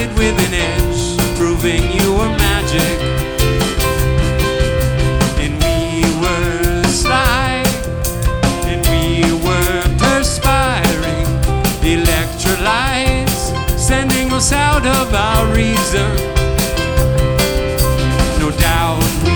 it with an edge, proving you were magic. And we were sly, and we were perspiring, electrolytes sending us out of our reason. No doubt we